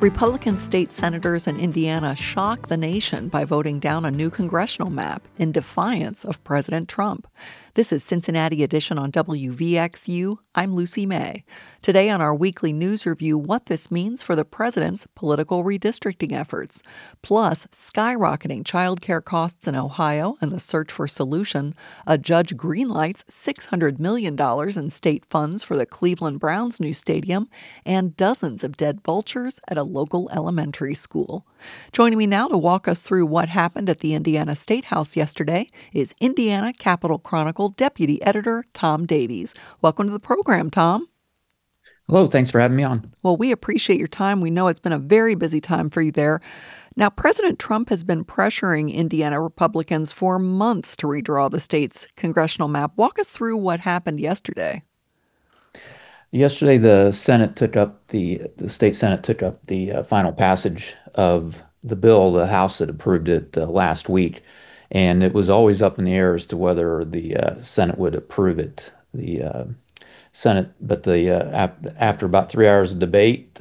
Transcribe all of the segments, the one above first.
Republican state senators in Indiana shocked the nation by voting down a new congressional map in defiance of President Trump. This is Cincinnati Edition on WVXU. I'm Lucy May. Today on our weekly news review, what this means for the president's political redistricting efforts. Plus, skyrocketing child care costs in Ohio and the search for solution. A judge greenlights $600 million in state funds for the Cleveland Browns' new stadium. And dozens of dead vultures at a local elementary school. Joining me now to walk us through what happened at the Indiana State House yesterday is Indiana Capitol Chronicle Deputy Editor Tom Davies. Welcome to the program, Tom. Hello, thanks for having me on. Well, we appreciate your time. We know it's been a very busy time for you there. Now, President Trump has been pressuring Indiana Republicans for months to redraw the state's congressional map. Walk us through what happened yesterday. Yesterday, the Senate took up the state Senate took up the final passage of the bill. The House had approved it last week, and it was always up in the air as to whether the Senate would approve it. The Senate, but after about 3 hours of debate,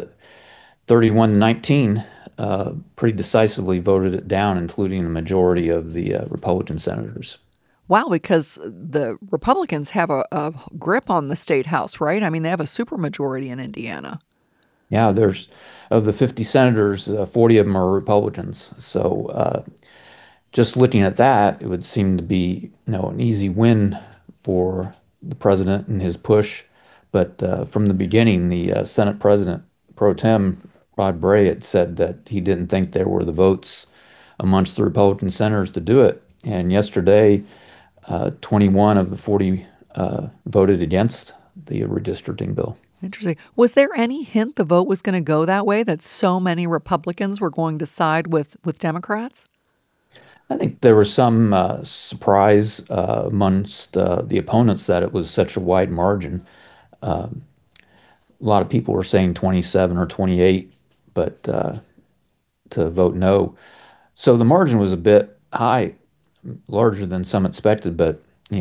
31-19, pretty decisively voted it down, including a majority of the Republican senators. Wow, because the Republicans have a grip on the state house, right? I mean, they have a supermajority in Indiana. Yeah, of the 50 senators, 40 of them are Republicans. So just looking at that, it would seem to be, an easy win for the president and his push. But from the beginning, the Senate President Pro Tem Rod Bray had said that he didn't think there were the votes amongst the Republican senators to do it. And yesterday, 21 of the 40 voted against the redistricting bill. Interesting. Was there any hint the vote was going to go that way, that so many Republicans were going to side with Democrats? I think there was some surprise amongst the opponents that it was such a wide margin. A lot of people were saying 27 or 28, but to vote no. So the margin was a bit high, larger than some expected, but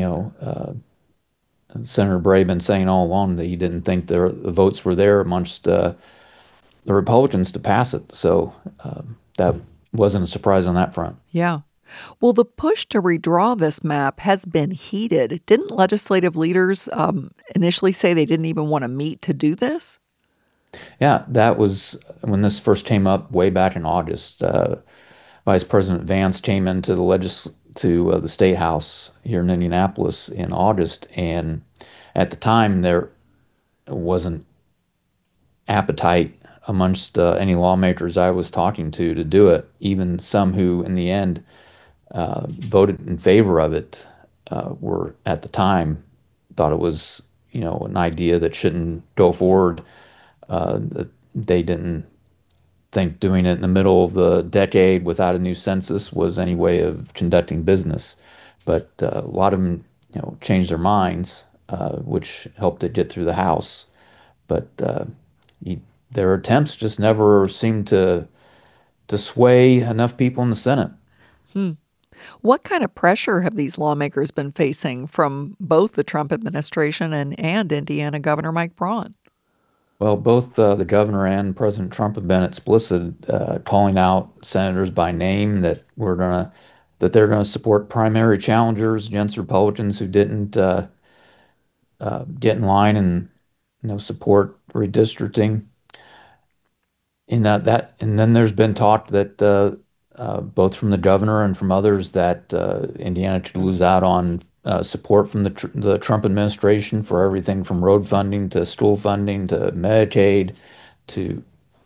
Senator Bray been saying all along that he didn't think the votes were there amongst the Republicans to pass it. So that wasn't a surprise on that front. Yeah. Well, the push to redraw this map has been heated. Didn't legislative leaders initially say they didn't even want to meet to do this? Yeah, that was when this first came up way back in August. Vice President Vance came into the State House here in Indianapolis in August, and at the time there wasn't appetite amongst any lawmakers I was talking to do it. Even some who, in the end, voted in favor of it were at the time thought it was an idea that shouldn't go forward. That they didn't think doing it in the middle of the decade without a new census was any way of conducting business. But a lot of them, changed their minds, which helped it get through the House. But their attempts just never seemed to sway enough people in the Senate. What kind of pressure have these lawmakers been facing from both the Trump administration and Indiana Governor Mike Braun? Well, both the governor and President Trump have been explicit, calling out senators by name that they're gonna support primary challengers against Republicans who didn't get in line and support redistricting. And then there's been talk that both from the governor and from others that Indiana could lose out on support from the Trump administration for everything from road funding to school funding to Medicaid to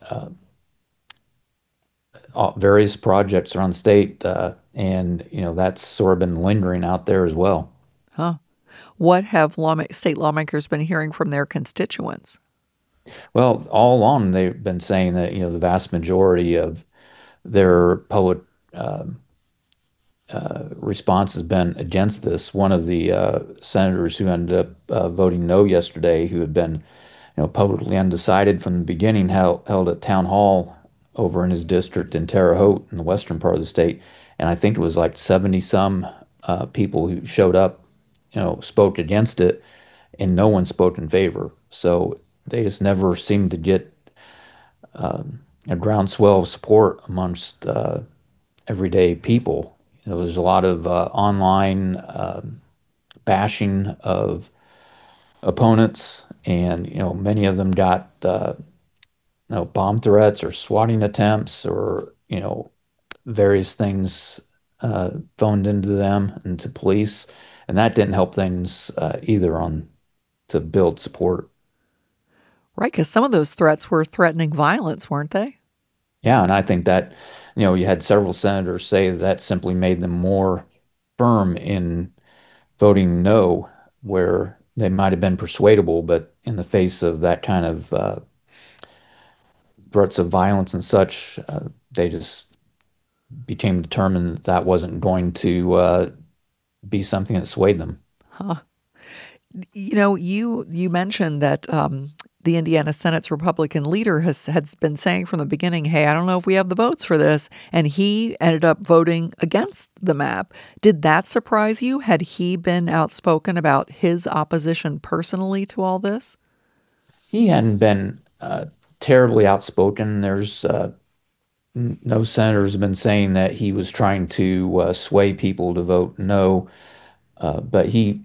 various projects around the state, and that's sort of been lingering out there as well. Huh. What have state lawmakers been hearing from their constituents? Well, all along they've been saying that the vast majority of their public response has been against this. One of the senators who ended up voting no yesterday, who had been publicly undecided from the beginning, held a town hall over in his district in Terre Haute in the western part of the state, and I think it was like 70 some people who showed up, spoke against it, and no one spoke in favor. So they just never seemed to get a groundswell of support amongst everyday people. There's a lot of online bashing of opponents, and many of them got bomb threats or swatting attempts or various things phoned into them and to police, and that didn't help things either on to build support. Right, because some of those threats were threatening violence, weren't they? Yeah, and I think that you had several senators say that simply made them more firm in voting no, where they might have been persuadable, but in the face of that kind of threats of violence and such, they just became determined that that wasn't going to be something that swayed them. Huh. You mentioned that the Indiana Senate's Republican leader has been saying from the beginning, "Hey, I don't know if we have the votes for this," and he ended up voting against the map. Did that surprise you? Had he been outspoken about his opposition personally to all this? He hadn't been terribly outspoken. There's no senators have been saying that he was trying to sway people to vote no, but he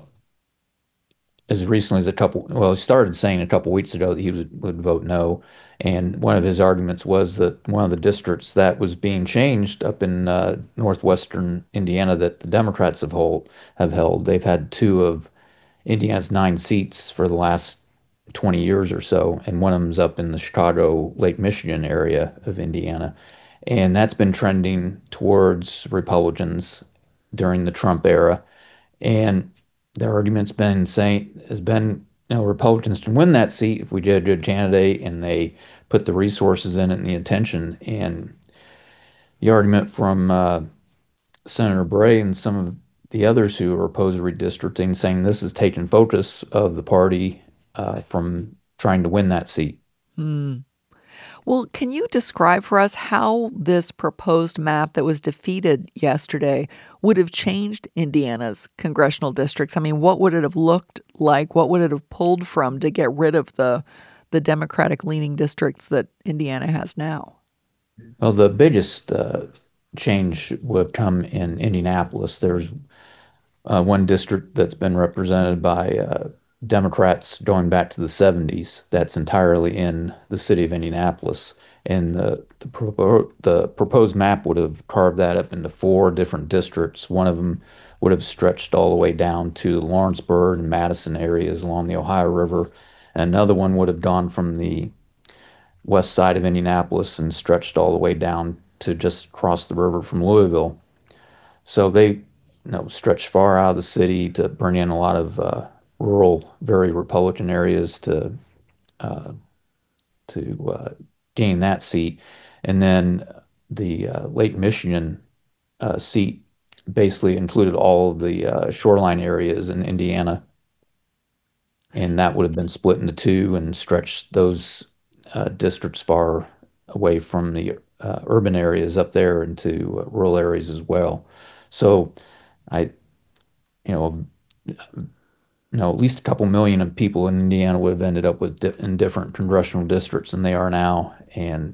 as recently as he started saying a couple weeks ago that would vote no. And one of his arguments was that one of the districts that was being changed up in northwestern Indiana that the Democrats have held, they've had two of Indiana's 9 seats for the last 20 years or so, and one of them's up in the Chicago, Lake Michigan area of Indiana. And that's been trending towards Republicans during the Trump era. And their argument's been saying has been, Republicans can win that seat if we get a good candidate and they put the resources in it and the attention. And the argument from Senator Bray and some of the others who are opposed to redistricting, saying this has taken focus of the party from trying to win that seat. Hmm. Well, can you describe for us how this proposed map that was defeated yesterday would have changed Indiana's congressional districts? I mean, what would it have looked like? What would it have pulled from to get rid of the Democratic leaning districts that Indiana has now? Well, the biggest change would have come in Indianapolis. There's one district that's been represented by Democrats going back to the 70s that's entirely in the city of Indianapolis. And the proposed map would have carved that up into four different districts. One of them would have stretched all the way down to the Lawrenceburg and Madison areas along the Ohio River. And another one would have gone from the west side of Indianapolis and stretched all the way down to just across the river from Louisville. So they, stretched far out of the city to bring in a lot of rural, very Republican areas uh, to gain that seat, and then the Lake Michigan seat basically included all of the shoreline areas in Indiana, and that would have been split into two and stretched those districts far away from the urban areas up there into rural areas as well. So I, you know, at least a couple million of people in Indiana would have ended up with in different congressional districts than they are now, and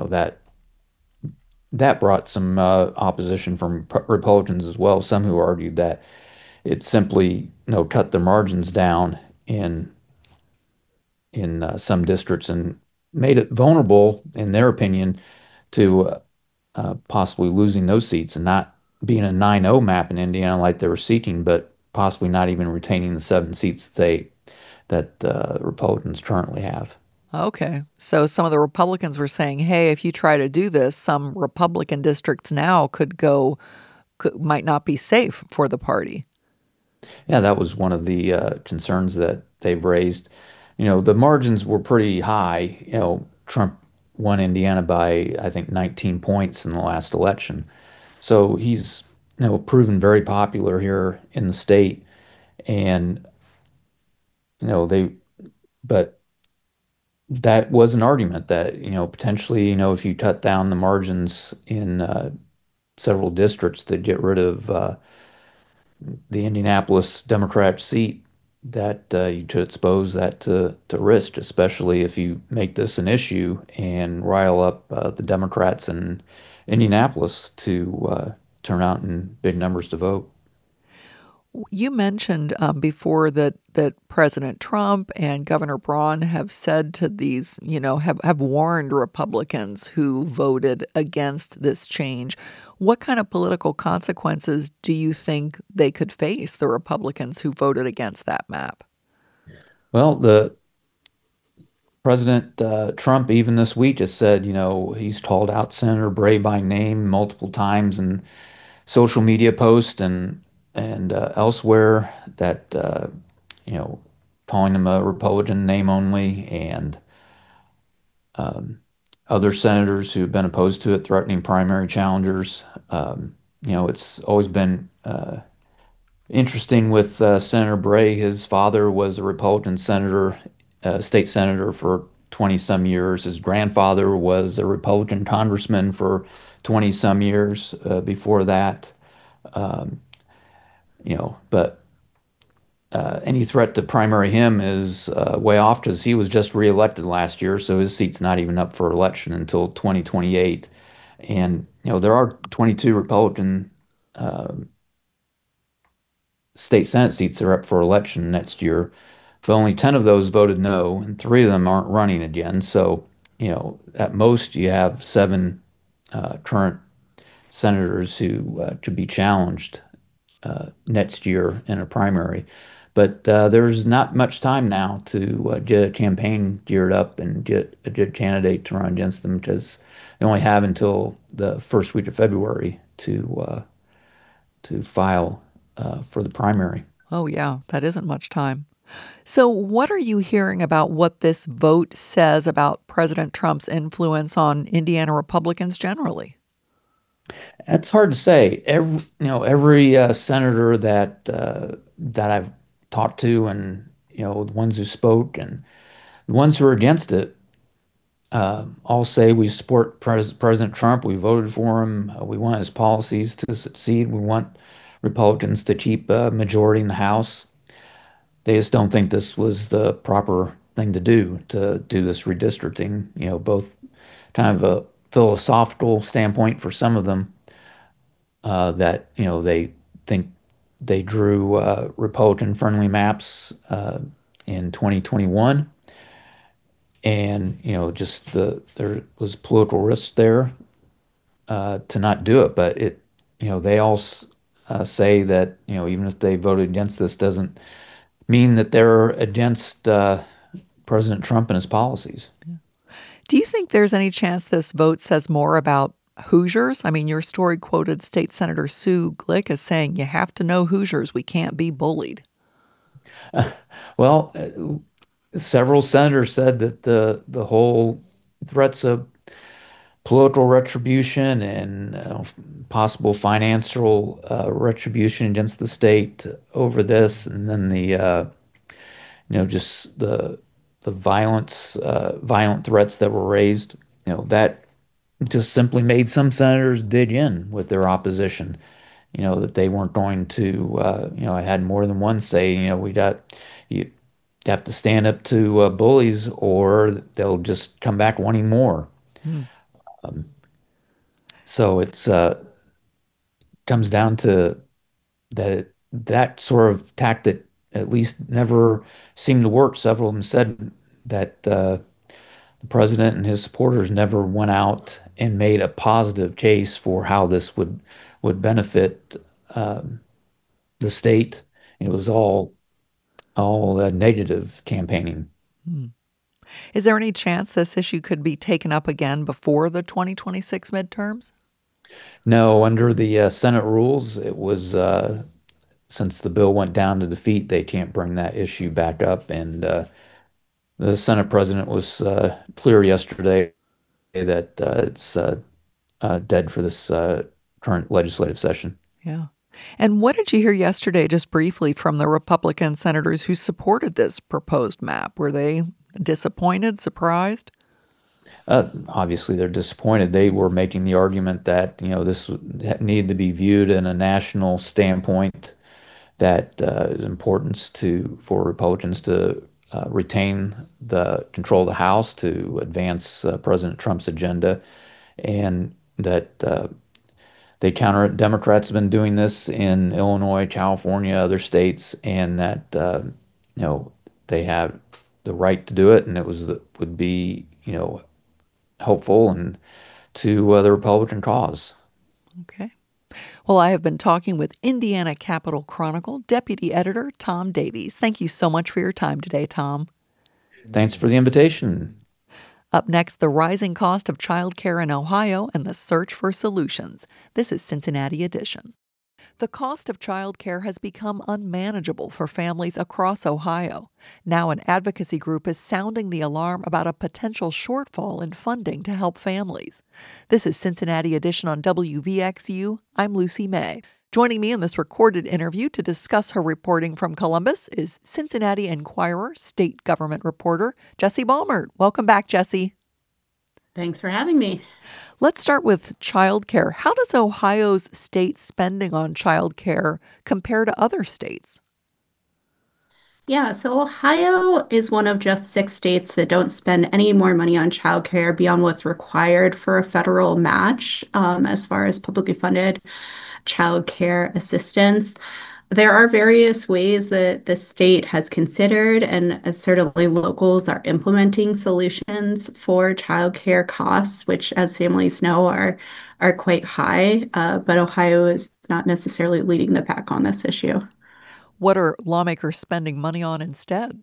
that brought some opposition from Republicans as well. Some who argued that it simply cut the margins down in some districts and made it vulnerable, in their opinion, to possibly losing those seats and not being a 9-0 map in Indiana like they were seeking, but possibly not even retaining the 7 seats that Republicans currently have. Okay. So some of the Republicans were saying, hey, if you try to do this, some Republican districts now might not be safe for the party. Yeah, that was one of the concerns that they've raised. The margins were pretty high. Trump won Indiana by, I think, 19 points in the last election. So he's, proven very popular here in the state. And, they, but that was an argument that, potentially, if you cut down the margins in several districts to get rid of the Indianapolis Democrat seat, that you should expose that to risk, especially if you make this an issue and rile up the Democrats in Indianapolis to turn out in big numbers to vote. You mentioned before that President Trump and Governor Braun have said to these, have warned Republicans who voted against this change. What kind of political consequences do you think they could face, the Republicans who voted against that map? Well, the President Trump, even this week, has said, he's called out Senator Bray by name multiple times in social media posts and elsewhere that you know calling him a Republican name only, and um, other senators who've been opposed to it threatening primary challengers. It's always been interesting with Senator Bray. His father was a Republican senator, state senator for 20 some years. His grandfather was a Republican congressman for 20 some years before that. Um, but any threat to primary him is way off because he was just reelected last year, so his seat's not even up for election until 2028. And there are 22 Republican uh, state Senate seats that are up for election next year, but only 10 of those voted no, and three of them aren't running again. So, at most you have seven current senators who could be challenged next year in a primary. But there's not much time now to get a campaign geared up and get a good candidate to run against them because they only have until the first week of February to file for the primary. Oh, yeah, that isn't much time. So, what are you hearing about what this vote says about President Trump's influence on Indiana Republicans generally? It's hard to say. Every senator that I've talked to, and the ones who spoke and the ones who are against it, all say we support President Trump. We voted for him. We want his policies to succeed. We want Republicans to keep a majority in the House. They just don't think this was the proper thing to do this redistricting. Both kind of a philosophical standpoint for some of them that they think they drew Republican friendly maps in 2021, and just there was political risk there to not do it. But they all say that even if they voted against this, doesn't mean that they're against President Trump and his policies. Do you think there's any chance this vote says more about Hoosiers? I mean, your story quoted State Senator Sue Glick as saying, "You have to know Hoosiers. We can't be bullied." Well, several senators said that the whole threats of political retribution and possible financial retribution against the state over this, and then just the violent threats that were raised, that just simply made some senators dig in with their opposition. That they weren't going to. I had more than one say, you have to stand up to bullies, or they'll just come back wanting more. Hmm. Um, so it's comes down to that sort of tactic at least never seemed to work. Several of them said that the president and his supporters never went out and made a positive case for how this would benefit um, the state. It was all negative campaigning. Hmm. Is there any chance this issue could be taken up again before the 2026 midterms? No, under the Senate rules, it was since the bill went down to defeat, they can't bring that issue back up. And the Senate president was clear yesterday that it's dead for this current legislative session. Yeah. And what did you hear yesterday, just briefly, from the Republican senators who supported this proposed map? Were they disappointed, surprised? Obviously, they're disappointed. They were making the argument that this needed to be viewed in a national standpoint, that is importance to for Republicans to retain the control of the House to advance President Trump's agenda, and that they counter it. Democrats have been doing this in Illinois, California, other states, and that you know they have the right to do it, and it would be helpful and to the Republican cause. Okay. Well, I have been talking with Indiana Capitol Chronicle Deputy Editor Tom Davies. Thank you so much for your time today, Tom. Thanks for the invitation. Up next, the rising cost of childcare in Ohio and the search for solutions. This is Cincinnati Edition. The cost of childcare has become unmanageable for families across Ohio. Now, an advocacy group is sounding the alarm about a potential shortfall in funding to help families. This is Cincinnati Edition on WVXU. I'm Lucy May. Joining me in this recorded interview to discuss her reporting from Columbus is Cincinnati Enquirer state government reporter Jesse Balmert. Welcome back, Jesse. Thanks for having me. Let's start with childcare. How does Ohio's state spending on childcare compare to other states? Yeah, so Ohio is one of just 6 states that don't spend any more money on childcare beyond what's required for a federal match, as far as publicly funded childcare assistance. There are various ways that the state has considered, and certainly locals are implementing solutions for childcare costs, which, as families know, are quite high. But Ohio is not necessarily leading the pack on this issue. What are lawmakers spending money on instead?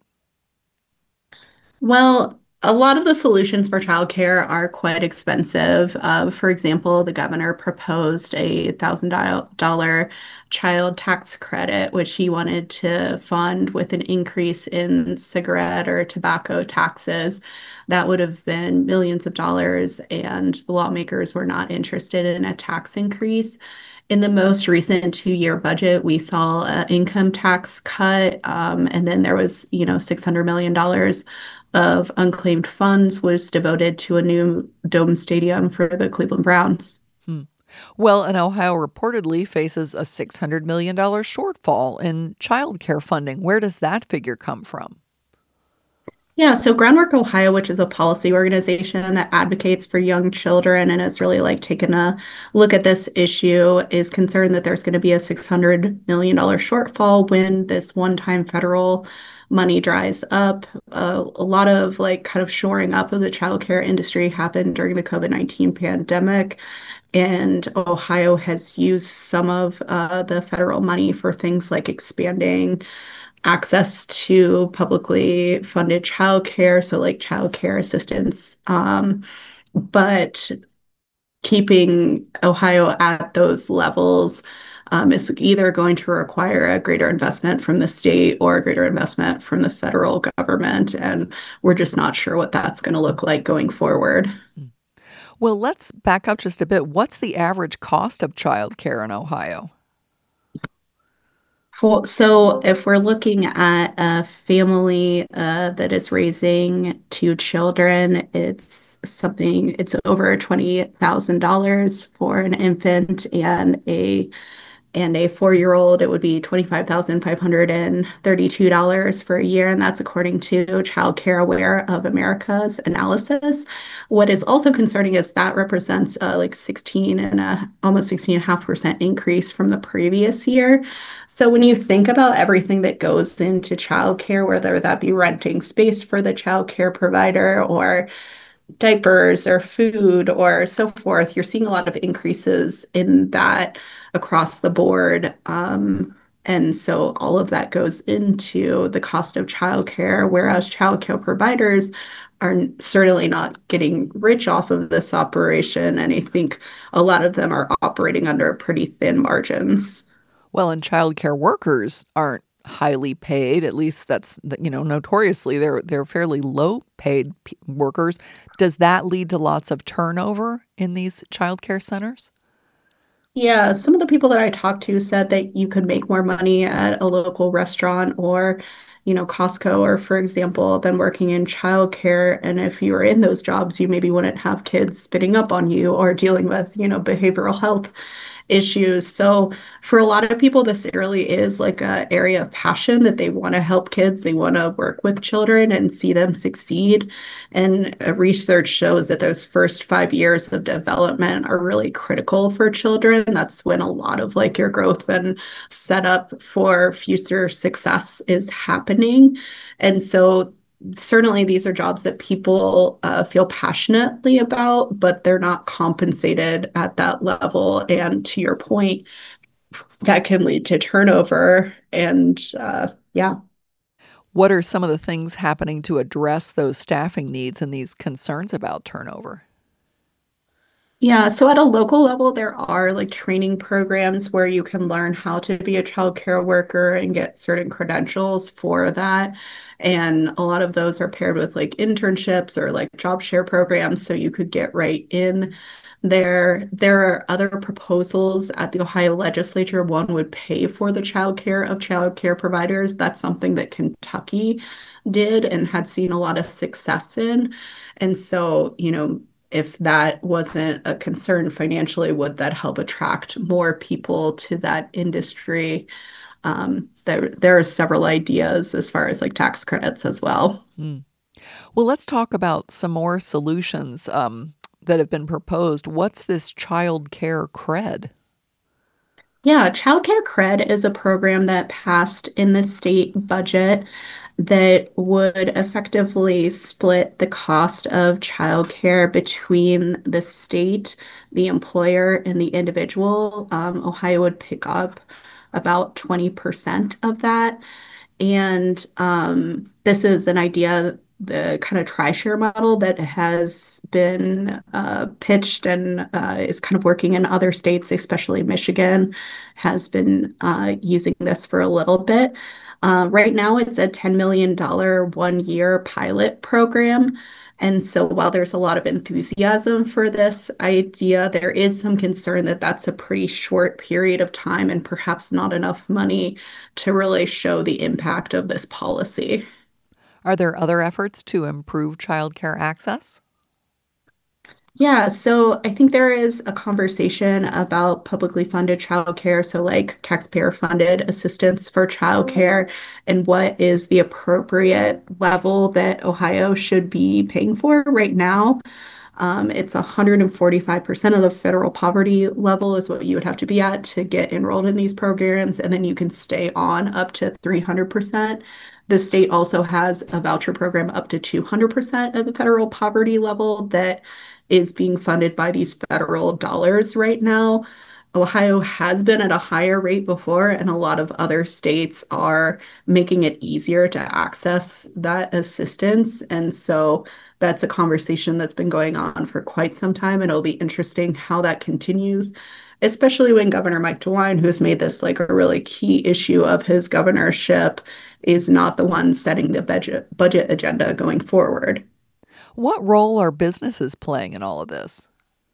Well, a lot of the solutions for childcare are quite expensive. For example, the governor proposed a $1,000 child tax credit, which he wanted to fund with an increase in cigarette or tobacco taxes. That would have been millions of dollars, and the lawmakers were not interested in a tax increase. In the most recent 2-year budget, we saw an income tax cut, and then there was, $600 million of unclaimed funds was devoted to a new dome stadium for the Cleveland Browns. Well, and Ohio reportedly faces a $600 million shortfall in child care funding. Where does that figure come from? Yeah, so Groundwork Ohio, which is a policy organization that advocates for young children and has really taken a look at this issue, is concerned that there's going to be a $600 million shortfall when this one-time federal money dries up. A lot of kind of shoring up of the childcare industry happened during the COVID-19 pandemic. And Ohio has used some of the federal money for things like expanding access to publicly funded childcare, so like childcare assistance, but keeping Ohio at those levels is either going to require a greater investment from the state or a greater investment from the federal government, and we're just not sure what that's going to look like going forward. Well, let's back up just a bit. What's the average cost of childcare in Ohio? Well, so if we're looking at a family that is raising 2 children, it's over $20,000 for an infant and a 4-year-old. It would be $25,532 for a year, and that's according to Child Care Aware of America's analysis. What is also concerning is that represents almost 16.5% increase from the previous year. So when you think about everything that goes into childcare, whether that be renting space for the child care provider or diapers or food or so forth, you're seeing a lot of increases in that across the board. And so all of that goes into the cost of childcare, whereas childcare providers are certainly not getting rich off of this operation. And I think a lot of them are operating under pretty thin margins. Well, and childcare workers aren't highly paid. At least that's, notoriously they're fairly low paid workers. Does that lead to lots of turnover in these childcare centers? Yeah, some of the people that I talked to said that you could make more money at a local restaurant or, Costco, or for example, than working in childcare. And if you were in those jobs, you maybe wouldn't have kids spitting up on you or dealing with, behavioral health issues. So for a lot of people, this really is like an area of passion that they want to help kids. They want to work with children and see them succeed. And research shows that those first 5 years of development are really critical for children. That's when a lot of like your growth and setup for future success is happening. And so certainly these are jobs that people feel passionately about, but they're not compensated at that level. And to your point, that can lead to turnover. And yeah. What are some of the things happening to address those staffing needs and these concerns about turnover? Yeah, so at a local level, there are like training programs where you can learn how to be a child care worker and get certain credentials for that. And a lot of those are paired with like internships or like job share programs, so you could get right in there. There are other proposals at the Ohio legislature. One would pay for the child care of child care providers. That's something that Kentucky did and had seen a lot of success in. And so, if that wasn't a concern financially, would that help attract more people to that industry? There are several ideas as far as like tax credits as well. Well, let's talk about some more solutions that have been proposed. What's this child care cred? Yeah, Child Care Cred is a program that passed in the state budget that would effectively split the cost of childcare between the state, the employer, and the individual. Ohio would pick up about 20% of that. And this is an idea, the kind of tri-share model that has been pitched and is kind of working in other states, especially Michigan, has been using this for a little bit. Right now, it's a $10 million 1 year pilot program. And so while there's a lot of enthusiasm for this idea, there is some concern that that's a pretty short period of time and perhaps not enough money to really show the impact of this policy. Are there other efforts to improve childcare access? Yeah, so I think there is a conversation about publicly funded childcare, so like taxpayer funded assistance for childcare, and what is the appropriate level that Ohio should be paying for right now. It's 145% of the federal poverty level is what you would have to be at to get enrolled in these programs, and then you can stay on up to 300%. The state also has a voucher program up to 200% of the federal poverty level that is being funded by these federal dollars right now. Ohio has been at a higher rate before, and a lot of other states are making it easier to access that assistance. And so that's a conversation that's been going on for quite some time, and it'll be interesting how that continues, especially when Governor Mike DeWine, who has made this like a really key issue of his governorship, is not the one setting the budget agenda going forward. What role are businesses playing in all of this?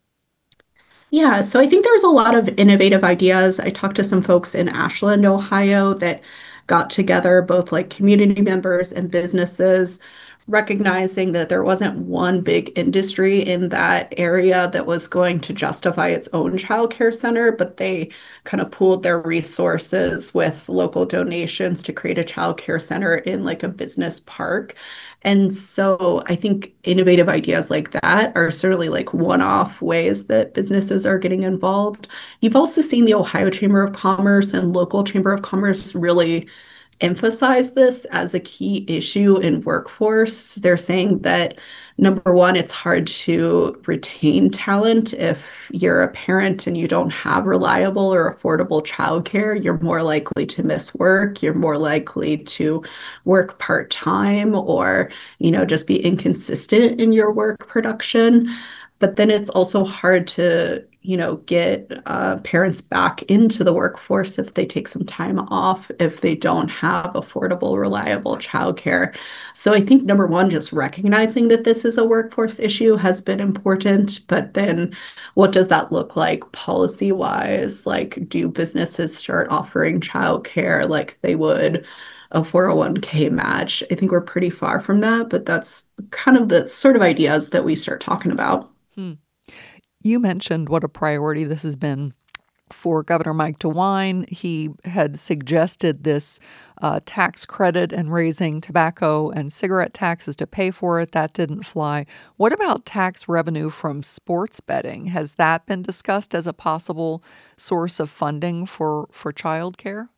Yeah, so I think there's a lot of innovative ideas. I talked to some folks in Ashland, Ohio, that got together, both like community members and businesses, recognizing that there wasn't one big industry in that area that was going to justify its own childcare center, but they kind of pooled their resources with local donations to create a childcare center in like a business park. And so I think innovative ideas like that are certainly like one-off ways that businesses are getting involved. You've also seen the Ohio Chamber of Commerce and local Chamber of Commerce really emphasize this as a key issue in workforce. They're saying that number one, it's hard to retain talent. If you're a parent and you don't have reliable or affordable childcare, you're more likely to miss work. You're more likely to work part-time or, just be inconsistent in your work production. But then it's also hard to, get parents back into the workforce if they take some time off, if they don't have affordable, reliable childcare. So I think number one, just recognizing that this is a workforce issue has been important. But then what does that look like policy wise? Like, do businesses start offering childcare like they would a 401k match? I think we're pretty far from that, but that's kind of the sort of ideas that we start talking about. You mentioned what a priority this has been for Governor Mike DeWine. He had suggested this tax credit and raising tobacco and cigarette taxes to pay for it. That didn't fly. What about tax revenue from sports betting? Has that been discussed as a possible source of funding for childcare?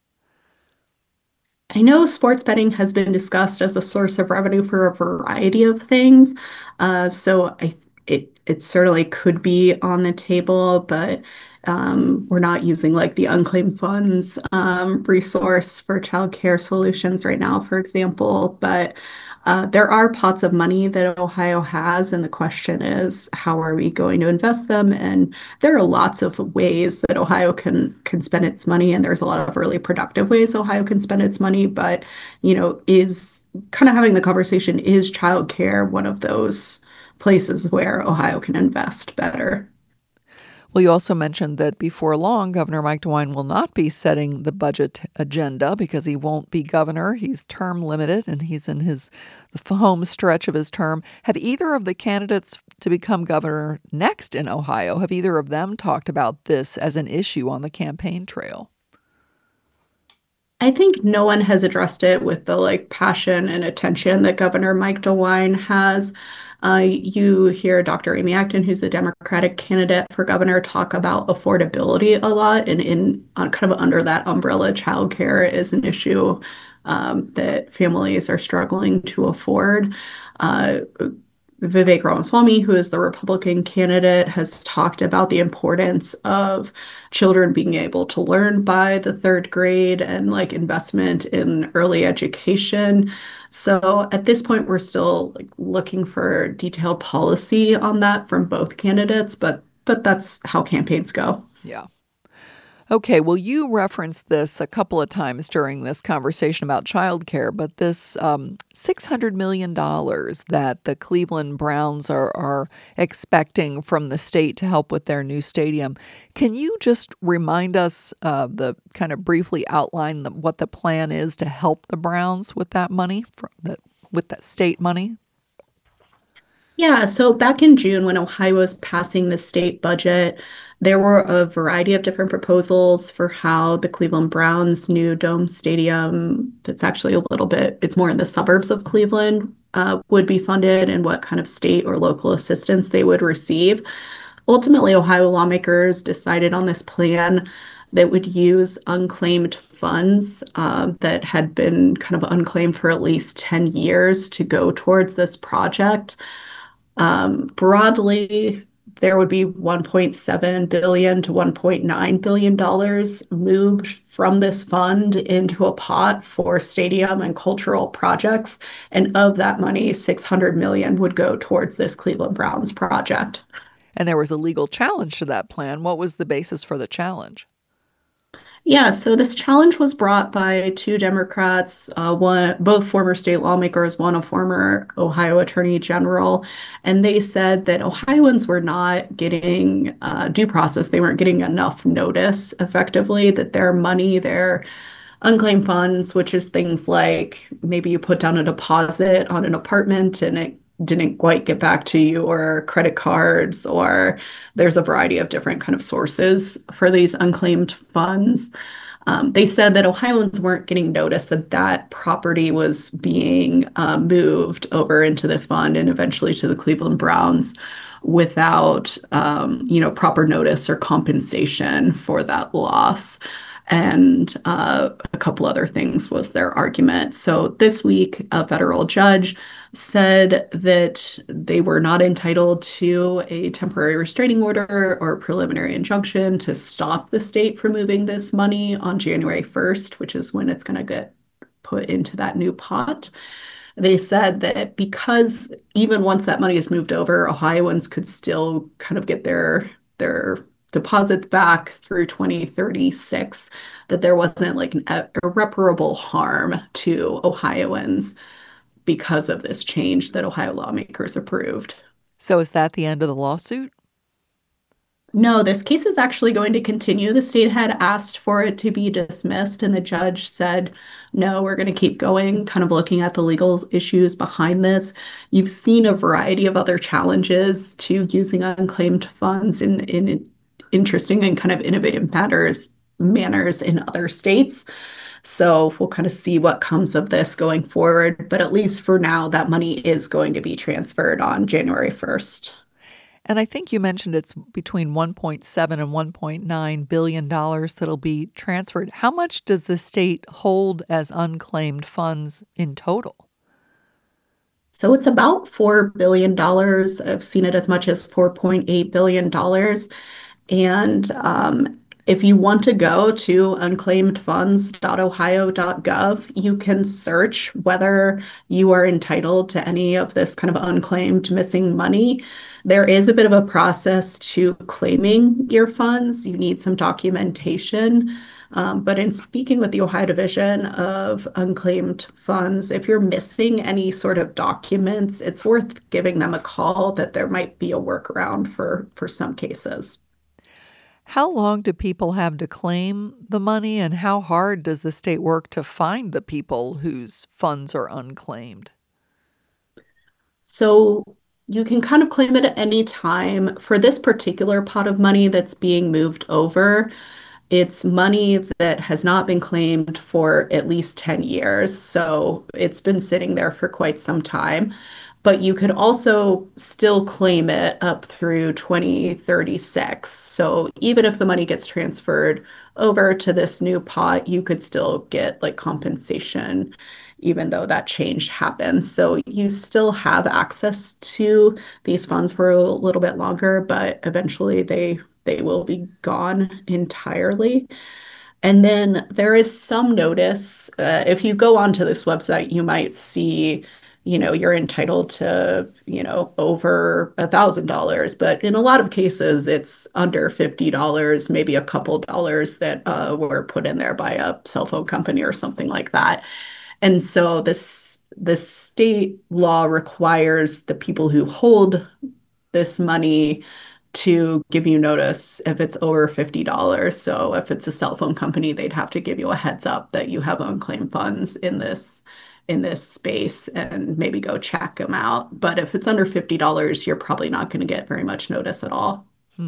I know sports betting has been discussed as a source of revenue for a variety of things. So it certainly could be on the table, but we're not using like the unclaimed funds resource for childcare solutions right now, for example. But there are pots of money that Ohio has, and the question is, how are we going to invest them? And there are lots of ways that Ohio can spend its money, and there's a lot of really productive ways Ohio can spend its money. But is kind of having the conversation, is childcare one of those places where Ohio can invest better? Well, you also mentioned that before long, Governor Mike DeWine will not be setting the budget agenda because he won't be governor. He's term limited and he's in the home stretch of his term. Have either of the candidates to become governor next in Ohio, have either of them talked about this as an issue on the campaign trail? I think no one has addressed it with the passion and attention that Governor Mike DeWine has. You hear Dr. Amy Acton, who's the Democratic candidate for governor, talk about affordability a lot, and kind of under that umbrella, childcare is an issue that families are struggling to afford. Uh, Vivek Ramaswamy, who is the Republican candidate, has talked about the importance of children being able to learn by the third grade and investment in early education. So at this point, we're still looking for detailed policy on that from both candidates, but that's how campaigns go. Yeah. Okay, well, you referenced this a couple of times during this conversation about childcare, but this $600 million that the Cleveland Browns are expecting from the state to help with their new stadium, can you just remind us kind of briefly outline what the plan is to help the Browns with that money, with that state money? Yeah, so back in June, when Ohio was passing the state budget, there were a variety of different proposals for how the Cleveland Browns' new dome stadium, that's actually it's more in the suburbs of Cleveland, would be funded and what kind of state or local assistance they would receive. Ultimately, Ohio lawmakers decided on this plan that would use unclaimed funds that had been kind of unclaimed for at least 10 years to go towards this project. Broadly, there would be $1.7 billion to $1.9 billion moved from this fund into a pot for stadium and cultural projects. And of that money, $600 million would go towards this Cleveland Browns project. And there was a legal challenge to that plan. What was the basis for the challenge? Yeah, so this challenge was brought by two Democrats, both former state lawmakers, one a former Ohio Attorney General, and they said that Ohioans were not getting due process. They weren't getting enough notice, effectively, that their money, their unclaimed funds, which is things like maybe you put down a deposit on an apartment and it didn't quite get back to you, or credit cards, or there's a variety of different kind of sources for these unclaimed funds. They said that Ohioans weren't getting notice that that property was being moved over into this fund and eventually to the Cleveland Browns without, proper notice or compensation for that loss. And a couple other things was their argument. So this week, a federal judge said that they were not entitled to a temporary restraining order or preliminary injunction to stop the state from moving this money on January 1st, which is when it's going to get put into that new pot. They said that because even once that money is moved over, Ohioans could still kind of get their deposits back through 2036, that there wasn't an irreparable harm to Ohioans because of this change that Ohio lawmakers approved. So is that the end of the lawsuit? No, this case is actually going to continue. The state had asked for it to be dismissed, and the judge said, no, we're going to keep going, kind of looking at the legal issues behind this. You've seen a variety of other challenges to using unclaimed funds in interesting and kind of innovative manners in other states. So we'll kind of see what comes of this going forward. But at least for now, that money is going to be transferred on January 1st. And I think you mentioned it's between 1.7 and 1.9 billion dollars that'll be transferred. How much does the state hold as unclaimed funds in total? So it's about $4 billion. I've seen it as much as $4.8 billion. And if you want to go to unclaimedfunds.ohio.gov, you can search whether you are entitled to any of this kind of unclaimed missing money. There is a bit of a process to claiming your funds. You need some documentation. But in speaking with the Ohio Division of Unclaimed Funds, if you're missing any sort of documents, it's worth giving them a call that there might be a workaround for some cases. How long do people have to claim the money, and how hard does the state work to find the people whose funds are unclaimed? So you can kind of claim it at any time. For this particular pot of money that's being moved over, it's money that has not been claimed for at least 10 years. So it's been sitting there for quite some time. But you could also still claim it up through 2036. So even if the money gets transferred over to this new pot, you could still get like compensation, even though that change happened. So you still have access to these funds for a little bit longer, but eventually they will be gone entirely. And then there is some notice. If you go onto this website, you might see, you're entitled to, over $1,000. But in a lot of cases, it's under $50, maybe a couple dollars that were put in there by a cell phone company or something like that. And so this state law requires the people who hold this money to give you notice if it's over $50. So if it's a cell phone company, they'd have to give you a heads up that you have unclaimed funds in this space and maybe go check them out. But if it's under $50, you're probably not going to get very much notice at all.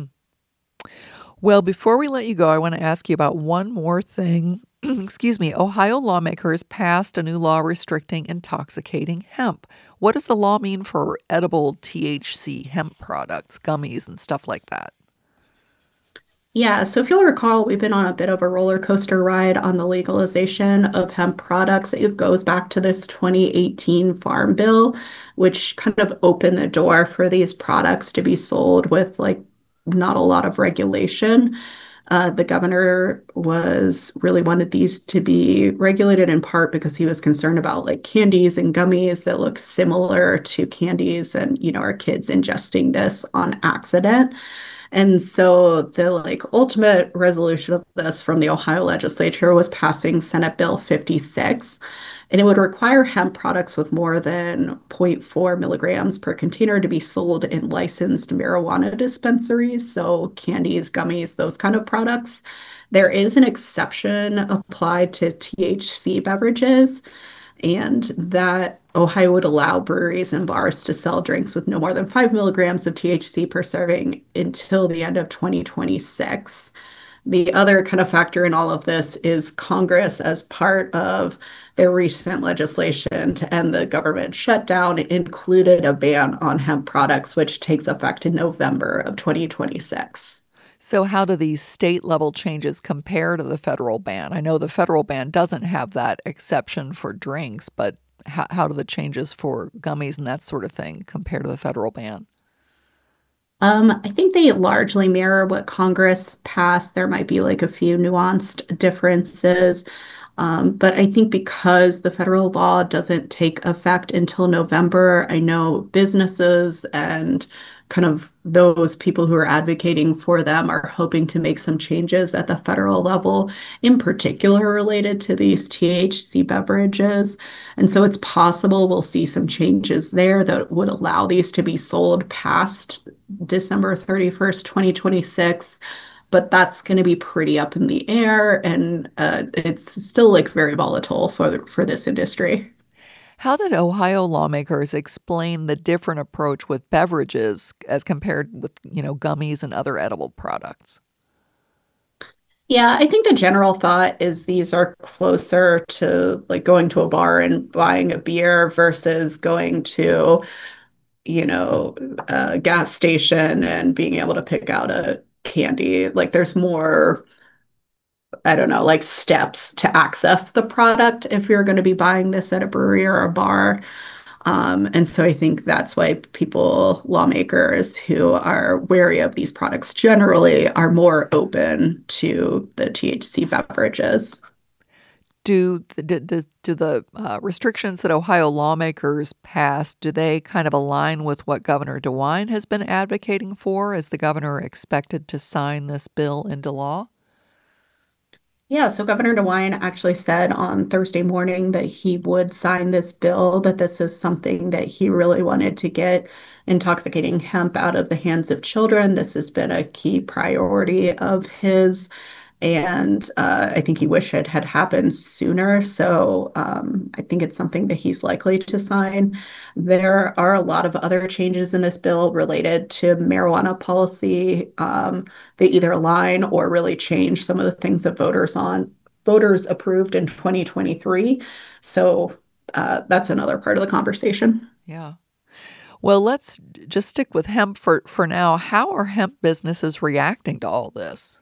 Well, before we let you go, I want to ask you about one more thing. Excuse me. Ohio lawmakers passed a new law restricting intoxicating hemp. What does the law mean for edible THC hemp products, gummies, and stuff like that? Yeah, so if you'll recall, we've been on a bit of a roller coaster ride on the legalization of hemp products. It goes back to this 2018 Farm Bill, which kind of opened the door for these products to be sold with like not a lot of regulation. The governor was really wanted these to be regulated in part because he was concerned about like candies and gummies that look similar to candies and, our kids ingesting this on accident. And so the like ultimate resolution of this from the Ohio legislature was passing Senate Bill 56, and it would require hemp products with more than zero point 0.4 milligrams per container to be sold in licensed marijuana dispensaries, so candies, gummies, those kind of products. There is an exception applied to THC beverages, and that Ohio would allow breweries and bars to sell drinks with no more than 5 milligrams of THC per serving until the end of 2026. The other kind of factor in all of this is Congress, as part of their recent legislation to end the government shutdown, included a ban on hemp products, which takes effect in November of 2026. So how do these state level changes compare to the federal ban? I know the federal ban doesn't have that exception for drinks, but how do the changes for gummies and that sort of thing compare to the federal ban? I think they largely mirror what Congress passed. There might be like a few nuanced differences. But I think because the federal law doesn't take effect until November, I know businesses and kind of those people who are advocating for them are hoping to make some changes at the federal level, in particular related to these THC beverages. And so it's possible we'll see some changes there that would allow these to be sold past December 31st, 2026. But that's going to be pretty up in the air, and it's still like very volatile for this industry. How did Ohio lawmakers explain the different approach with beverages as compared with, gummies and other edible products? Yeah, I think the general thought is these are closer to like going to a bar and buying a beer versus going to, a gas station and being able to pick out a candy. Like there's more, I don't know, like steps to access the product if you're going to be buying this at a brewery or a bar. And so I think that's why lawmakers who are wary of these products generally are more open to the THC beverages. Do the restrictions that Ohio lawmakers passed, do they kind of align with what Governor DeWine has been advocating for? Is the governor expected to sign this bill into law? Yeah, so Governor DeWine actually said on Thursday morning that he would sign this bill, that this is something that he really wanted to get intoxicating hemp out of the hands of children. This has been a key priority of his. And I think he wished it had happened sooner. So I think it's something that he's likely to sign. There are a lot of other changes in this bill related to marijuana policy. They either align or really change some of the things that voters approved in 2023. So that's another part of the conversation. Yeah. Well, let's just stick with hemp for now. How are hemp businesses reacting to all this?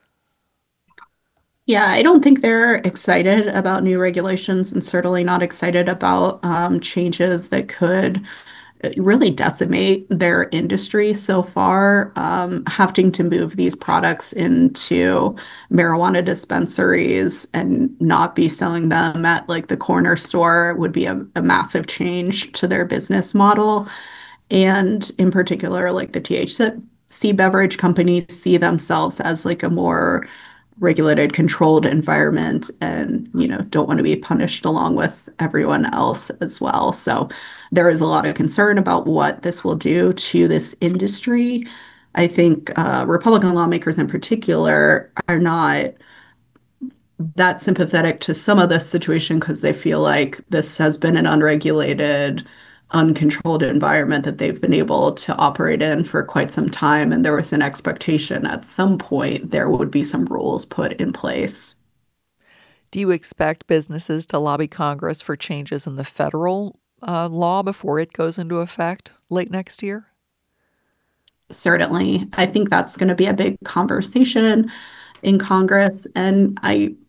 Yeah, I don't think they're excited about new regulations and certainly not excited about changes that could really decimate their industry so far. Having to move these products into marijuana dispensaries and not be selling them at like the corner store would be a massive change to their business model. And in particular, like the THC beverage companies see themselves as like a more regulated, controlled environment and, don't want to be punished along with everyone else as well. So there is a lot of concern about what this will do to this industry. I think Republican lawmakers in particular are not that sympathetic to some of this situation because they feel like this has been an unregulated, uncontrolled environment that they've been able to operate in for quite some time. And there was an expectation at some point there would be some rules put in place. Do you expect businesses to lobby Congress for changes in the federal law before it goes into effect late next year? Certainly. I think that's going to be a big conversation in Congress. And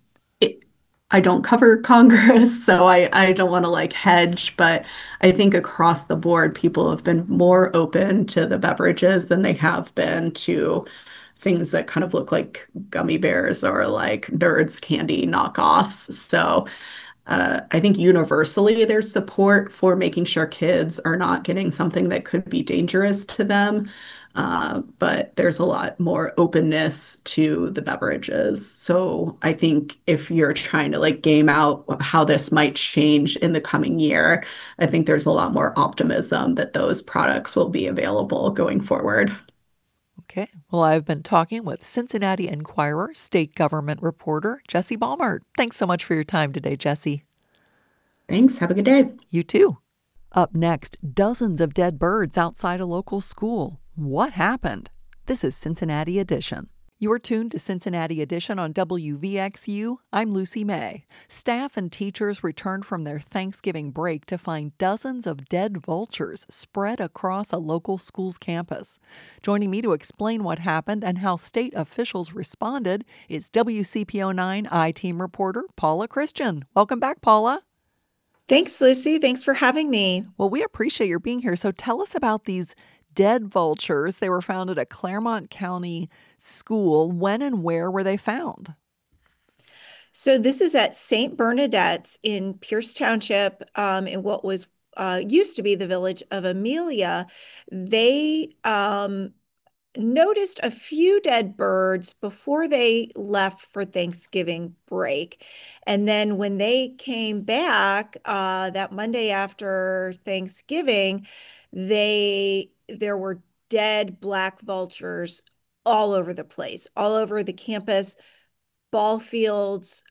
I don't cover Congress, so I don't want to like hedge, but I think across the board, people have been more open to the beverages than they have been to things that kind of look like gummy bears or like Nerds candy knockoffs. So I think universally there's support for making sure kids are not getting something that could be dangerous to them. But there's a lot more openness to the beverages. So I think if you're trying to like game out how this might change in the coming year, I think there's a lot more optimism that those products will be available going forward. Okay. Well, I've been talking with Cincinnati Enquirer state government reporter Jesse Balmert. Thanks so much for your time today, Jesse. Thanks. Have a good day. You too. Up next, dozens of dead birds outside a local school. What happened? This is Cincinnati Edition. You're tuned to Cincinnati Edition on WVXU. I'm Lucy May. Staff and teachers returned from their Thanksgiving break to find dozens of dead vultures spread across a local school's campus. Joining me to explain what happened and how state officials responded is WCPO9 I-Team reporter Paula Christian. Welcome back, Paula. Thanks, Lucy. Thanks for having me. Well, we appreciate your being here. So tell us about these dead vultures. They were found at a Claremont County school. When and where were they found? So this is at St. Bernadette's in Pierce Township, in what was used to be the village of Amelia. They noticed a few dead birds before they left for Thanksgiving break. And then when they came back that Monday after Thanksgiving, there were dead black vultures all over the place, all over the campus, ball fields,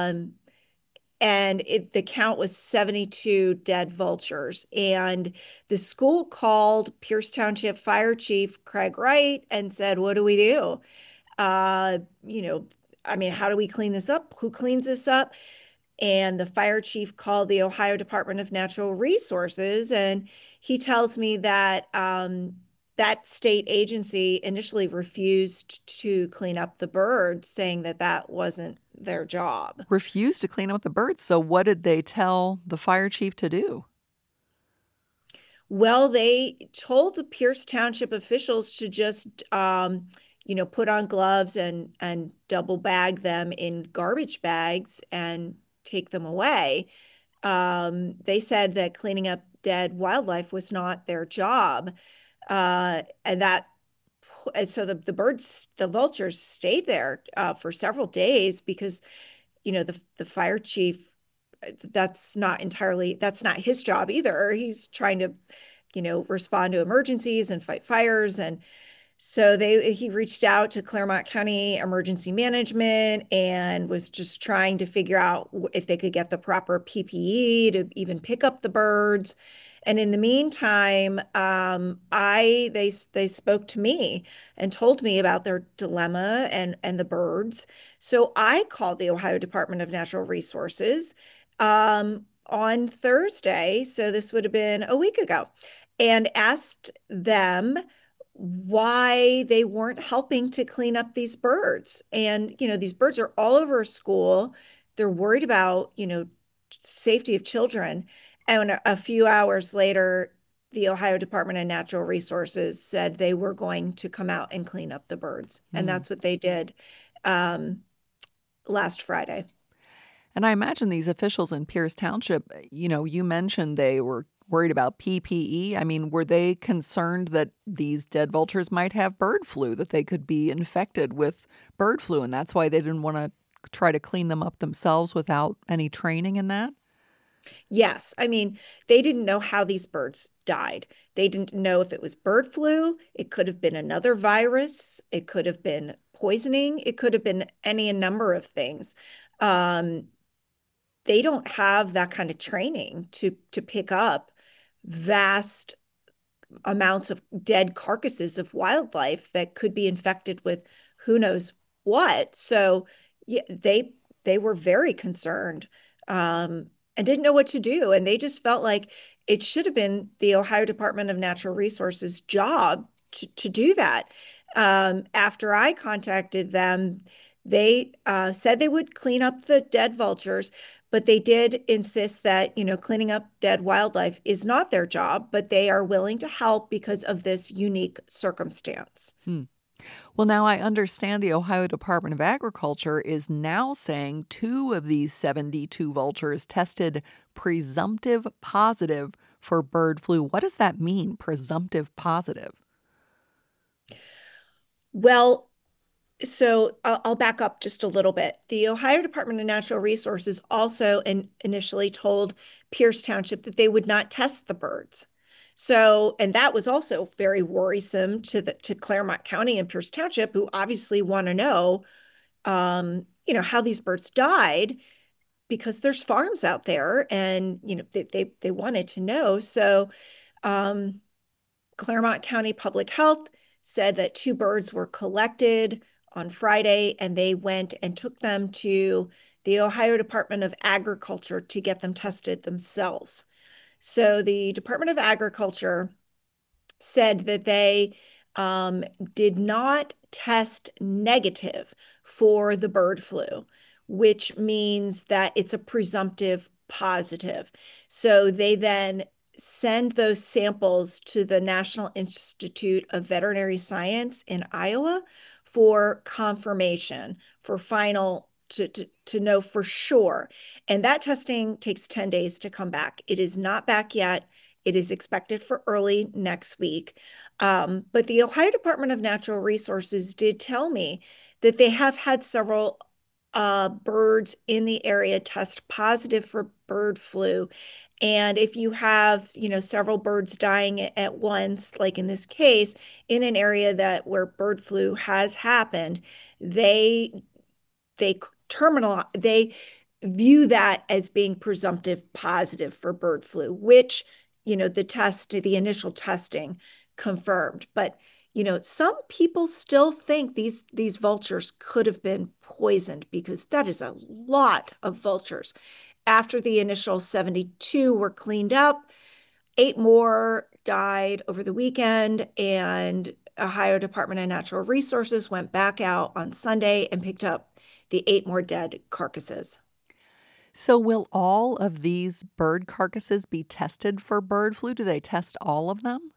and the count was 72 dead vultures. And the school called Pierce Township Fire Chief Craig Wright and said, "What do we do?" You know, I mean, how do we clean this up? Who cleans this up? And the fire chief called the Ohio Department of Natural Resources, and he tells me that that state agency initially refused to clean up the birds, saying that that wasn't their job. Refused to clean up the birds. So what did they tell the fire chief to do? Well, they told the Pierce Township officials to just, put on gloves and double bag them in garbage bags and take them away. They said that cleaning up dead wildlife was not their job. And so the birds, the vultures stayed there for several days because, the fire chief, that's not his job either. He's trying to, respond to emergencies and fight fires. And so he reached out to Claremont County Emergency Management and was just trying to figure out if they could get the proper PPE to even pick up the birds. And in the meantime, they spoke to me and told me about their dilemma and the birds. So I called the Ohio Department of Natural Resources on Thursday. So this would have been a week ago, and asked them why they weren't helping to clean up these birds. And, these birds are all over a school. They're worried about, safety of children. And a few hours later, the Ohio Department of Natural Resources said they were going to come out and clean up the birds. And that's what they did last Friday. And I imagine these officials in Pierce Township, you mentioned they were worried about PPE. I mean, were they concerned that these dead vultures might have bird flu, that they could be infected with bird flu, and that's why they didn't want to try to clean them up themselves without any training in that? Yes. I mean, they didn't know how these birds died. They didn't know if it was bird flu. It could have been another virus. It could have been poisoning. It could have been any number of things. They don't have that kind of training to pick up vast amounts of dead carcasses of wildlife that could be infected with who knows what. So yeah, they were very concerned and didn't know what to do. And they just felt like it should have been the Ohio Department of Natural Resources job to do that. After I contacted them, they said they would clean up the dead vultures, but they did insist that, cleaning up dead wildlife is not their job, but they are willing to help because of this unique circumstance. Well, now I understand the Ohio Department of Agriculture is now saying 2 of these 72 vultures tested presumptive positive for bird flu. What does that mean, presumptive positive? Well, so I'll back up just a little bit. The Ohio Department of Natural Resources also initially told Pierce Township that they would not test the birds. So, and that was also very worrisome to Claremont County and Pierce Township, who obviously want to know, how these birds died, because there's farms out there, and they wanted to know. So, Claremont County Public Health said that 2 birds were collected on Friday, and they went and took them to the Ohio Department of Agriculture to get them tested themselves. So the Department of Agriculture said that they did not test negative for the bird flu, which means that it's a presumptive positive. So they then send those samples to the National Institute of Veterinary Science in Iowa for confirmation, for final to know for sure. And that testing takes 10 days to come back. It is not back yet. It is expected for early next week. But the Ohio Department of Natural Resources did tell me that they have had several birds in the area test positive for bird flu. And if you have, several birds dying at once, like in this case, in an area where bird flu has happened, they view that as being presumptive positive for bird flu, which, the initial testing confirmed. But, some people still think these vultures could have been poisoned, because that is a lot of vultures. After the initial 72 were cleaned up, 8 more died over the weekend, and Ohio Department of Natural Resources went back out on Sunday and picked up the 8 more dead carcasses. So will all of these bird carcasses be tested for bird flu? Do they test all of them?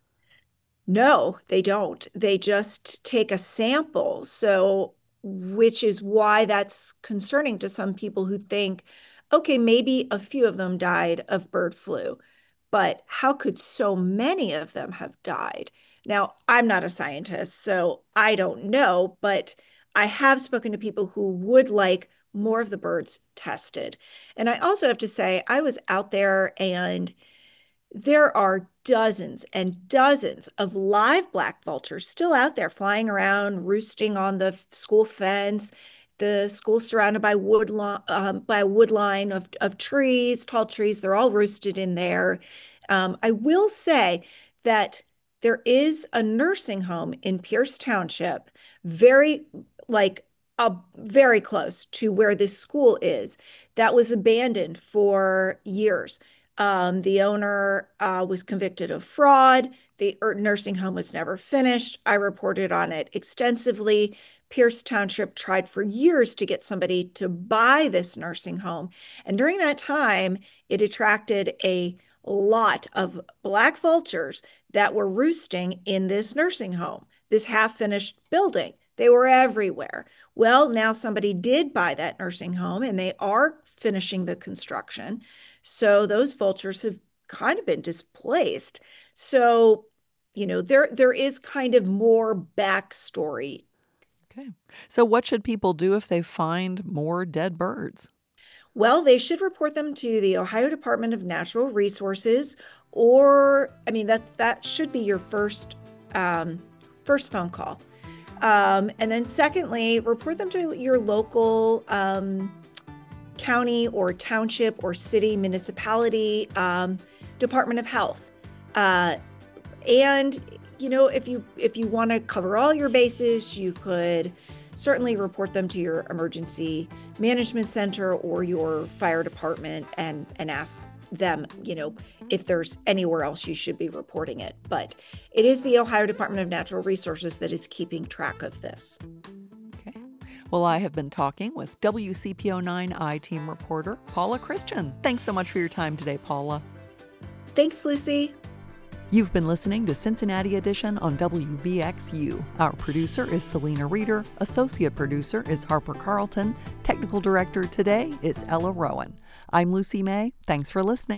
No, they don't. They just take a sample. So, which is why that's concerning to some people who think, okay, maybe a few of them died of bird flu, but how could so many of them have died? Now, I'm not a scientist, so I don't know, but I have spoken to people who would like more of the birds tested. And I also have to say, I was out there, and there are dozens and dozens of live black vultures still out there flying around, roosting on the school fence. The school's surrounded by a wood line of trees, tall trees. They're all roosted in there. I will say that there is a nursing home in Pierce Township, very very close to where this school is, that was abandoned for years. The owner was convicted of fraud. The nursing home was never finished. I reported on it extensively. Pierce Township tried for years to get somebody to buy this nursing home. And during that time, it attracted a lot of black vultures that were roosting in this nursing home, this half-finished building. They were everywhere. Well, now somebody did buy that nursing home, and they are finishing the construction. So those vultures have kind of been displaced. So, there is kind of more backstory. Okay. So what should people do if they find more dead birds? Well, they should report them to the Ohio Department of Natural Resources, or, that should be your first phone call. And then secondly, report them to your local county or township or city municipality Department of Health. And if you want to cover all your bases, you could certainly report them to your emergency management center or your fire department and ask them, if there's anywhere else you should be reporting it. But it is the Ohio Department of Natural Resources that is keeping track of this. Okay. Well, I have been talking with WCPO9 I-Team reporter Paula Christian. Thanks so much for your time today, Paula. Thanks, Lucy. You've been listening to Cincinnati Edition on WVXU. Our producer is Selena Reeder. Associate producer is Harper Carlton. Technical director today is Ella Rowan. I'm Lucy May. Thanks for listening.